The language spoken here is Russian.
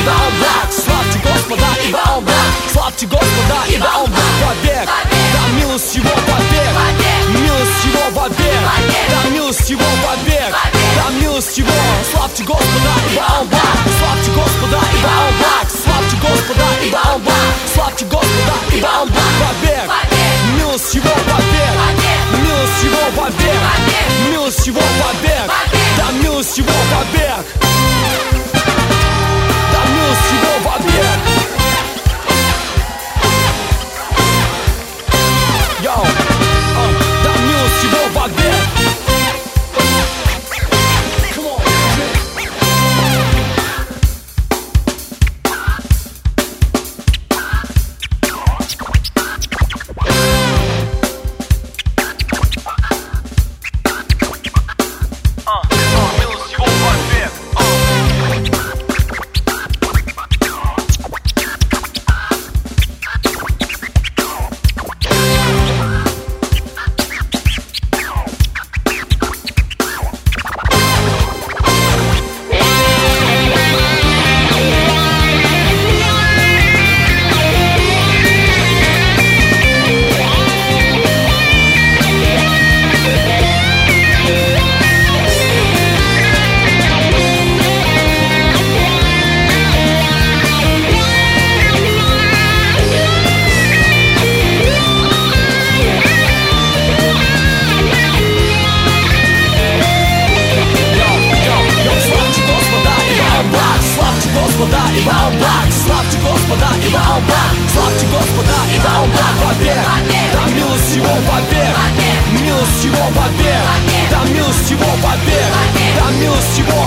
ибо Он благ. Славьте Господа, ибо Он благ. Славьте Господа, ибо Он благ. Вовек, да милость Его вовек. Милость Его вовек, да милость Его вовек. Да милость Его. Славьте Господа, ибо Он благ. Славьте Господа, ибо Он благ. Славьте Господа, ибо Он благ. Славьте Господа, ибо Он благ. Вовек, милость Его вовек. Милость Его вовек. Милость Его вовек. Да милость Его вовек. Да милость Его вовек. Йоу, да милость Его вовек. Его вовек, да милость Его вовек, да милость Его